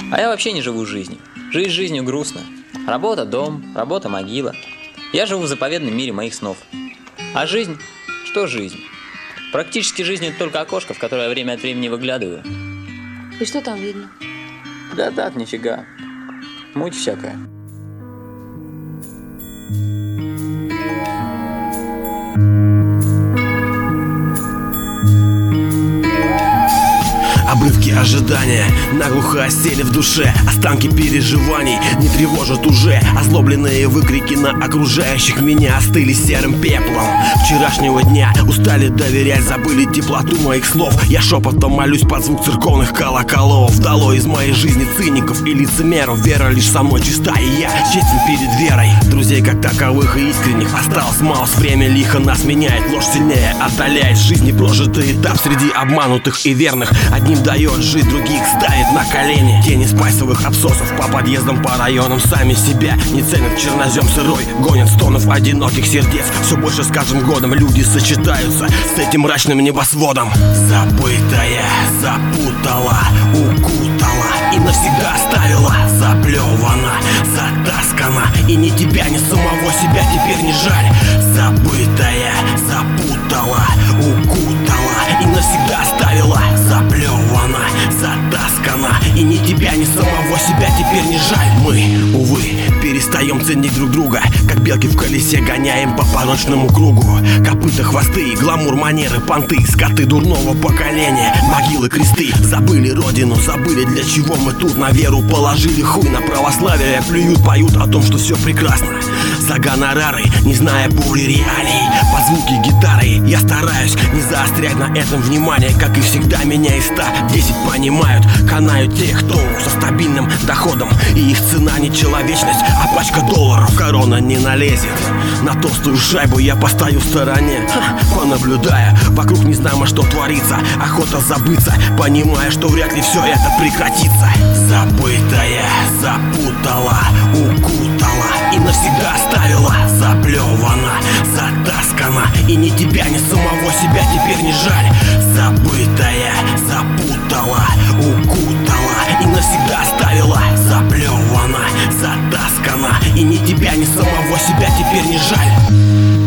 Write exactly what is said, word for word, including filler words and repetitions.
А я вообще не живу жизнью. Жизнь жизнью грустно. Работа – дом, работа – могила. Я живу в заповедном мире моих снов. А жизнь? Что жизнь? Практически жизнь – это только окошко, в которое я время от времени выглядываю. И что там видно? Да так, нифига. Муть всякая. Обрывки ожидания наглухо осели в душе. Останки переживаний не тревожат уже. Озлобленные выкрики на окружающих меня остыли серым пеплом вчерашнего дня. Устали доверять, забыли теплоту моих слов. Я шепотом молюсь под звук церковных колоколов. Долой из моей жизни циников и лицемеров. Вера лишь со мной чиста, и я честен перед верой. Друзей как таковых и искренних осталось мало. Время лихо нас меняет, ложь сильнее отдаляет. Жизни прожитый этап среди обманутых и верных. Одним дает жить, других ставит на колени. Тени спайсовых абсосов по подъездам, по районам сами себя не ценят. Чернозем сырой гонят стонов одиноких сердец. Все больше с каждым годом люди сочетаются с этим мрачным небосводом. Забытая запутала, укутала и навсегда оставила. Заплевана, затаскана, и ни тебя, ни самого себя теперь не жаль. Забытая запутала, укутала и навсегда оставила. Заплевана, затаскана, и ни тебя, ни самого себя теперь не жаль. Мы, увы, перестаем ценить друг друга, как белки в колесе гоняем по порочному кругу. Копыта, хвосты, гламур, манеры, понты, скоты дурного поколения, могилы, кресты. Забыли родину, забыли, для чего мы тут. На веру положили хуй, на православие плюют, поют о том, что все прекрасно. За гонорары, не зная боли реалий, под звуки гитары я стараюсь не заострять на этом внимание. Как и всегда, меня из ста десять понимают. Канают те, кто со стабильным доходом, и их цена не человечность, а пачка долларов. Корона не налезет на толстую шайбу, я постою в стороне, ха, понаблюдая. Вокруг не знамо, что творится, охота забыться, понимая, что вряд ли все это прекратится. Забытая запутала, укутала и навсегда оставила. Заплевана, затаскана, и ни тебя, ни самого себя теперь не жаль. Забытая запутала, укутала и навсегда оставила. Заплевана, затаскана, и ни тебя, ни самого себя теперь не жаль.